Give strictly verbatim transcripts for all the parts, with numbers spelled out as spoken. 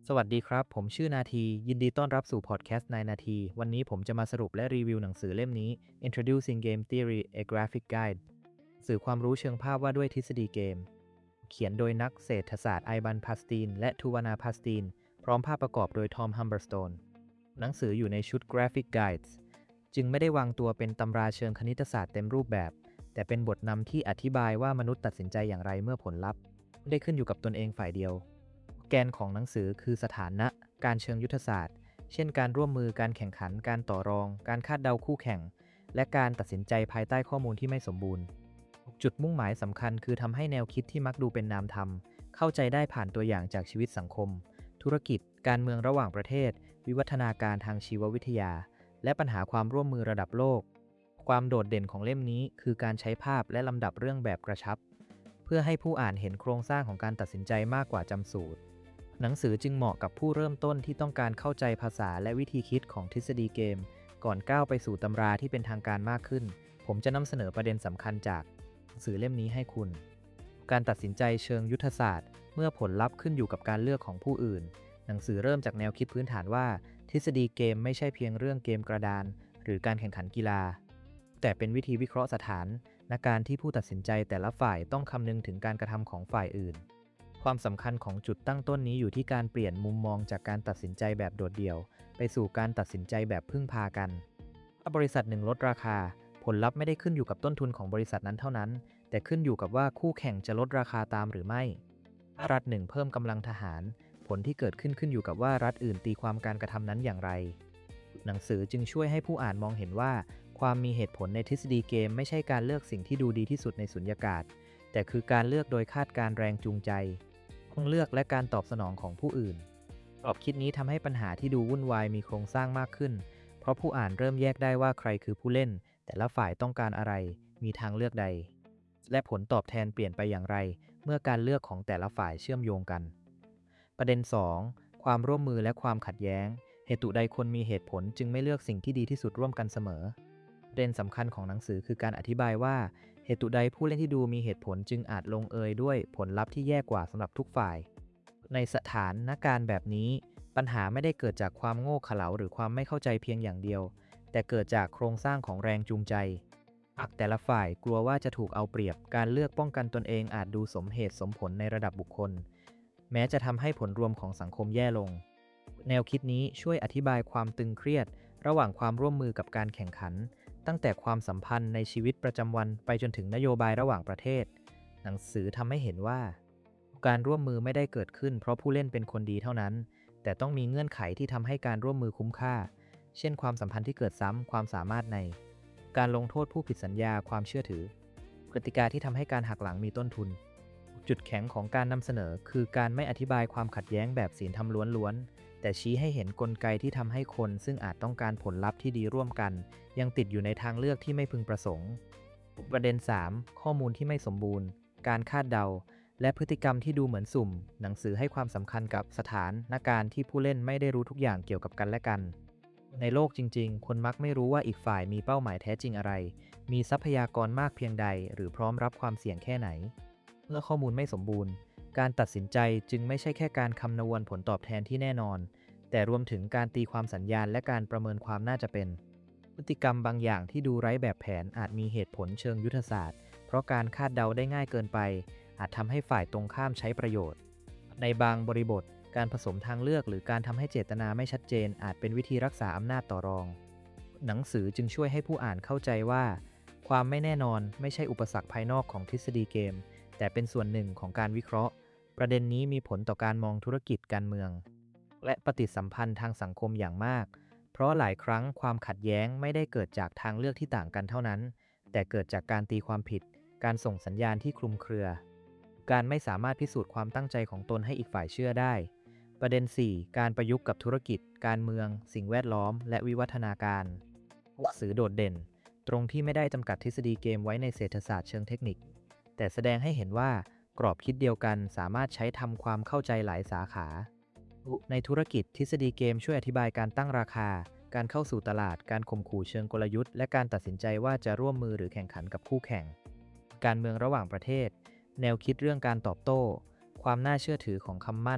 สวัสดีครับผมชื่อนาทียินดีต้อนรับสู่พอดแคสต์นายนาทีวันนี้ผมจะมาสรุปและรีวิวหนังสือเล่มนี้ Introducing Game Theory: A Graphic Guide สื่อความรู้เชิงภาพว่าด้วยทฤษฎีเกมเขียนโดยนักเศรษฐศาสตร์ไอบันพาสตีนและทูวานาพาสตีนพร้อมภาพประกอบโดยทอมฮัมเบอร์สโตนหนังสืออยู่ในชุด Graphic Guides จึงไม่ได้วางตัวเป็นตำราเชิงคณิตศาสตร์เต็มรูปแบบแต่เป็นบทนำที่อธิบายว่ามนุษย์ตัดสินใจอย่างไรเมื่อผลลัพธ์ไม่ได้ขึ้นอยู่กับตนเองฝ่ายเดียวแกนของหนังสือคือสถานะการเชิงยุทธศาสตร์เช่นการร่วมมือการแข่งขันการต่อรองการคาดเดาคู่แข่งและการตัดสินใจภายใต้ข้อมูลที่ไม่สมบูรณ์จุดมุ่งหมายสำคัญคือทำให้แนวคิดที่มักดูเป็นนามธรรมเข้าใจได้ผ่านตัวอย่างจากชีวิตสังคมธุรกิจการเมืองระหว่างประเทศวิวัฒนาการทางชีววิทยาและปัญหาความร่วมมือระดับโลกความโดดเด่นของเล่มนี้คือการใช้ภาพและลำดับเรื่องแบบกระชับเพื่อให้ผู้อ่านเห็นโครงสร้างของการตัดสินใจมากกว่าจำสูตรหนังสือจึงเหมาะกับผู้เริ่มต้นที่ต้องการเข้าใจภาษาและวิธีคิดของทฤษฎีเกมก่อนก้าวไปสู่ตำราที่เป็นทางการมากขึ้นผมจะนำเสนอประเด็นสำคัญจากหนังสือเล่มนี้ให้คุณการตัดสินใจเชิงยุทธศาสตร์เมื่อผลลัพธ์ขึ้นอยู่กับการเลือกของผู้อื่นหนังสือเริ่มจากแนวคิดพื้นฐานว่าทฤษฎีเกมไม่ใช่เพียงเรื่องเกมกระดานหรือการแข่งขันกีฬาแต่เป็นวิธีวิเคราะห์สถานการณ์ที่ผู้ตัดสินใจแต่ละฝ่ายต้องคำนึงถึงการกระทำของฝ่ายอื่นความสำคัญของจุดตั้งต้นนี้อยู่ที่การเปลี่ยนมุมมองจากการตัดสินใจแบบโดดเดี่ยวไปสู่การตัดสินใจแบบพึ่งพากันถ้าบริษัทหนึ่งลดราคาผลลัพธ์ไม่ได้ขึ้นอยู่กับต้นทุนของบริษัทนั้นเท่านั้นแต่ขึ้นอยู่กับว่าคู่แข่งจะลดราคาตามหรือไม่ถ้ารัฐหนึ่งเพิ่มกำลังทหารผลที่เกิดขึ้นขึ้นอยู่กับว่ารัฐอื่นตีความการกระทำนั้นอย่างไรหนังสือจึงช่วยให้ผู้อ่านมองเห็นว่าความมีเหตุผลในทฤษฎีเกมไม่ใช่การเลือกสิ่งที่ดูดีที่สุดในสุญญากาศแต่คือการเลือกโดยคาดการแรงจูงใจต้องเลือกและการตอบสนองของผู้อื่นกรอบคิดนี้ทำให้ปัญหาที่ดูวุ่นวายมีโครงสร้างมากขึ้นเพราะผู้อ่านเริ่มแยกได้ว่าใครคือผู้เล่นแต่ละฝ่ายต้องการอะไรมีทางเลือกใดและผลตอบแทนเปลี่ยนไปอย่างไรเมื่อการเลือกของแต่ละฝ่ายเชื่อมโยงกันประเด็น สอง ความร่วมมือและความขัดแย้งเหตุใดคนมีเหตุผลจึงไม่เลือกสิ่งที่ดีที่สุดร่วมกันเสมอประเด็นสำคัญของหนังสือคือการอธิบายว่าเหตุใดผู้เล่นที่ดูมีเหตุผลจึงอาจลงเอยด้วยผลลัพธ์ที่แย่กว่าสำหรับทุกฝ่ายในสถานการณ์แบบนี้ปัญหาไม่ได้เกิดจากความโง่เขลาหรือความไม่เข้าใจเพียงอย่างเดียวแต่เกิดจากโครงสร้างของแรงจูงใจหากแต่ละฝ่ายกลัวว่าจะถูกเอาเปรียบการเลือกป้องกันตนเองอาจดูสมเหตุสมผลในระดับบุคคลแม้จะทำให้ผลรวมของสังคมแย่ลงแนวคิดนี้ช่วยอธิบายความตึงเครียดระหว่างความร่วมมือกับการแข่งขันตั้งแต่ความสัมพันธ์ในชีวิตประจำวันไปจนถึงนโยบายระหว่างประเทศหนังสือทำให้เห็นว่าการร่วมมือไม่ได้เกิดขึ้นเพราะผู้เล่นเป็นคนดีเท่านั้นแต่ต้องมีเงื่อนไขที่ทำให้การร่วมมือคุ้มค่าเช่นความสัมพันธ์ที่เกิดซ้ำความสามารถในการลงโทษผู้ผิดสัญญาความเชื่อถือกติกาที่ทำให้การหักหลังมีต้นทุนจุดแข็งของการนำเสนอคือการไม่อธิบายความขัดแย้งแบบศีลธรรมล้วนๆแต่ชี้ให้เห็นกลไกที่ทำให้คนซึ่งอาจต้องการผลลัพธ์ที่ดีร่วมกันยังติดอยู่ในทางเลือกที่ไม่พึงประสงค์ประเด็น สาม ข้อมูลที่ไม่สมบูรณ์การคาดเดาและพฤติกรรมที่ดูเหมือนสุ่มหนังสือให้ความสำคัญกับสถานการณ์ที่ผู้เล่นไม่ได้รู้ทุกอย่างเกี่ยวกับกันและกันในโลกจริงๆคนมักไม่รู้ว่าอีกฝ่ายมีเป้าหมายแท้จริงอะไรมีทรัพยากรมากเพียงใดหรือพร้อมรับความเสี่ยงแค่ไหนเมื่อข้อมูลไม่สมบูรณ์การตัดสินใจจึงไม่ใช่แค่การคำนวณผลตอบแทนที่แน่นอนแต่รวมถึงการตีความสัญญาณและการประเมินความน่าจะเป็นพฤติกรรมบางอย่างที่ดูไร้แบบแผนอาจมีเหตุผลเชิงยุทธศาสตร์เพราะการคาดเดาได้ง่ายเกินไปอาจทำให้ฝ่ายตรงข้ามใช้ประโยชน์ในบางบริบทการผสมทางเลือกหรือการทำให้เจตนาไม่ชัดเจนอาจเป็นวิธีรักษาอำนาจต่อรองหนังสือจึงช่วยให้ผู้อ่านเข้าใจว่าความไม่แน่นอนไม่ใช่อุปสรรคภายนอกของทฤษฎีเกมแต่เป็นส่วนหนึ่งของการวิเคราะห์ประเด็นนี้มีผลต่อการมองธุรกิจการเมืองและปฏิสัมพันธ์ทางสังคมอย่างมากเพราะหลายครั้งความขัดแย้งไม่ได้เกิดจากทางเลือกที่ต่างกันเท่านั้นแต่เกิดจากการตีความผิดการส่งสัญญาณที่คลุมเครือการไม่สามารถพิสูจน์ความตั้งใจของตนให้อีกฝ่ายเชื่อได้ประเด็น สี่ การประยุกต์กับธุรกิจการเมืองสิ่งแวดล้อมและวิวัฒนาการหนังสือโดดเด่นตรงที่ไม่ได้จำกัดทฤษฎีเกมไว้ในเศรษฐศาสตร์เชิงเทคนิคแต่แสดงให้เห็นว่ากรอบคิดเดียวกันสามารถใช้ทำความเข้าใจหลายสาขาในธุรกิจทฤษฎีเกมช่วยอธิบายการตั้งราคาการเข้าสู่ตลาดการข่มขู่เชิงกลยุทธ์และการตัดสินใจว่าจะร่วมมือหรือแข่งขันกับคู่แข่งการเมืองระหว่างประเทศแนวคิดเรื่องการตอบโต้ความน่าเชื่อถือของคำมั่น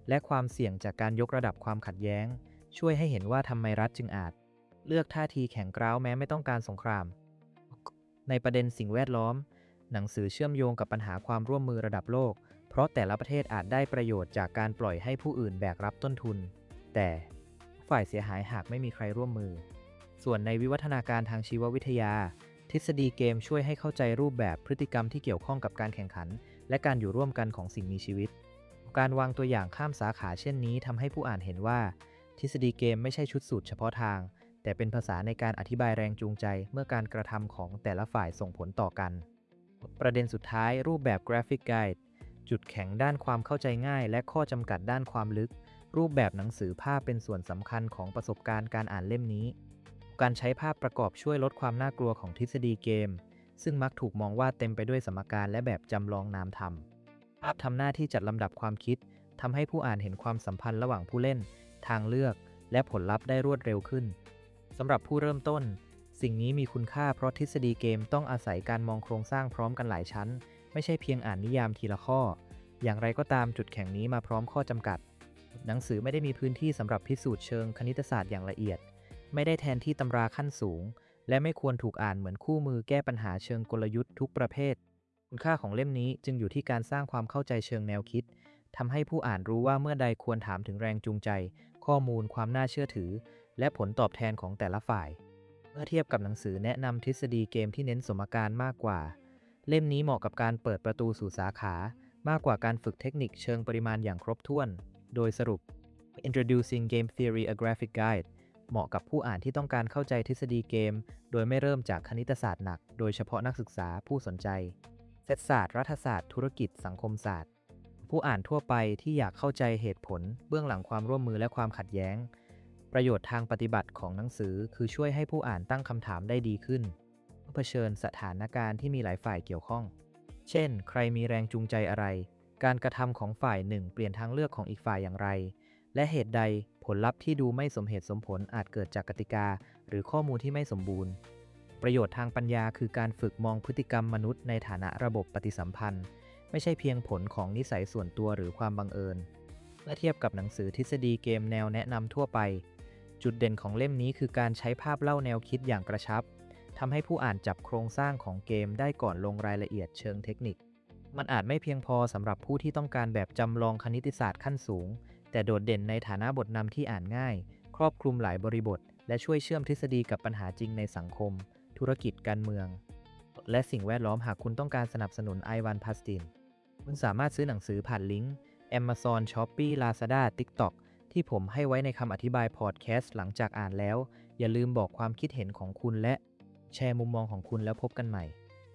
และความเสี่ยงจากการยกระดับความขัดแย้งช่วยให้เห็นว่าทำไมรัฐจึงอาจเลือกท่าทีแข็งกร้าวแม้ไม่ต้องการสงครามในประเด็นสิ่งแวดล้อมหนังสือเชื่อมโยงกับปัญหาความร่วมมือระดับโลกเพราะแต่ละประเทศอาจได้ประโยชน์จากการปล่อยให้ผู้อื่นแบกรับต้นทุนแต่ฝ่ายเสียหายหากไม่มีใครร่วมมือส่วนในวิวัฒนาการทางชีววิทยาทฤษฎีเกมช่วยให้เข้าใจรูปแบบพฤติกรรมที่เกี่ยวข้องกับการแข่งขันและการอยู่ร่วมกันของสิ่งมีชีวิตการวางตัวอย่างข้ามสาขาเช่นนี้ทำให้ผู้อ่านเห็นว่าทฤษฎีเกมไม่ใช่ชุดสูตรเฉพาะทางแต่เป็นภาษาในการอธิบายแรงจูงใจเมื่อการกระทำของแต่ละฝ่ายส่งผลต่อกันประเด็นสุดท้ายรูปแบบกราฟิกไกด์จุดแข็งด้านความเข้าใจง่ายและข้อจำกัดด้านความลึกรูปแบบหนังสือภาพเป็นส่วนสำคัญของประสบการณ์การอ่านเล่มนี้การใช้ภาพประกอบช่วยลดความน่ากลัวของทฤษฎีเกมซึ่งมักถูกมองว่าเต็มไปด้วยสมการและแบบจำลองนามธรรมภาพทำหน้าที่จัดลำดับความคิดทำให้ผู้อ่านเห็นความสัมพันธ์ระหว่างผู้เล่นทางเลือกและผลลัพธ์ได้รวดเร็วขึ้นสำหรับผู้เริ่มต้นสิ่งนี้มีคุณค่าเพราะทฤษฎีเกมต้องอาศัยการมองโครงสร้างพร้อมกันหลายชั้นไม่ใช่เพียงอ่านนิยามทีละข้ออย่างไรก็ตามจุดแข็งนี้มาพร้อมข้อจำกัดหนังสือไม่ได้มีพื้นที่สำหรับพิสูจน์เชิงคณิตศาสตร์อย่างละเอียดไม่ได้แทนที่ตำราขั้นสูงและไม่ควรถูกอ่านเหมือนคู่มือแก้ปัญหาเชิงกลยุทธ์ทุกประเภทคุณค่าของเล่มนี้จึงอยู่ที่การสร้างความเข้าใจเชิงแนวคิดทำให้ผู้อ่านรู้ว่าเมื่อใดควรถามถึงแรงจูงใจข้อมูลความน่าเชื่อถือและผลตอบแทนของแต่ละฝ่ายเมื่อเทียบกับหนังสือแนะนำทฤษฎีเกมที่เน้นสมการมากกว่าเล่มนี้เหมาะกับการเปิดประตูสู่สาขามากกว่าการฝึกเทคนิคเชิงปริมาณอย่างครบถ้วนโดยสรุป Introducing Game Theory A Graphic Guide เหมาะกับผู้อ่านที่ต้องการเข้าใจทฤษฎีเกมโดยไม่เริ่มจากคณิตศาสตร์หนักโดยเฉพาะนักศึกษาผู้สนใจเศรษฐศาสตร์รัฐศาสตร์ธุรกิจสังคมศาสตร์ผู้อ่านทั่วไปที่อยากเข้าใจเหตุผลเบื้องหลังความร่วมมือและความขัดแย้งประโยชน์ทางปฏิบัติของหนังสือคือช่วยให้ผู้อ่านตั้งคำถามได้ดีขึ้นเมื่อเผชิญสถานการณ์ที่มีหลายฝ่ายเกี่ยวข้องเช่นใครมีแรงจูงใจอะไรการกระทำของฝ่ายหนึ่งเปลี่ยนทางเลือกของอีกฝ่ายอย่างไรและเหตุใดผลลัพธ์ที่ดูไม่สมเหตุสมผลอาจเกิดจากกติกาหรือข้อมูลที่ไม่สมบูรณ์ประโยชน์ทางปัญญาคือการฝึกมองพฤติกรรมมนุษย์ในฐานะระบบปฏิสัมพันธ์ไม่ใช่เพียงผลของนิสัยส่วนตัวหรือความบังเอิญเมื่อเทียบกับหนังสือทฤษฎีเกมแนวแนะนำทั่วไปจุดเด่นของเล่มนี้คือการใช้ภาพเล่าแนวคิดอย่างกระชับทำให้ผู้อ่านจับโครงสร้างของเกมได้ก่อนลงรายละเอียดเชิงเทคนิคมันอาจไม่เพียงพอสำหรับผู้ที่ต้องการแบบจำลองคณิตศาสตร์ขั้นสูงแต่โดดเด่นในฐานะบทนำที่อ่านง่ายครอบคลุมหลายบริบทและช่วยเชื่อมทฤษฎีกับปัญหาจริงในสังคมธุรกิจการเมืองและสิ่งแวดล้อมหากคุณต้องการสนับสนุนไอวานพาสตินคุณสามารถซื้อหนังสือผ่านลิงก์ Amazon Shopee Lazada TikTok ที่ผมให้ไว้ในคำอธิบายพอดแคสต์หลังจากอ่านแล้วอย่าลืมบอกความคิดเห็นของคุณและแชร์มุมมองของคุณแล้วพบกันใหม่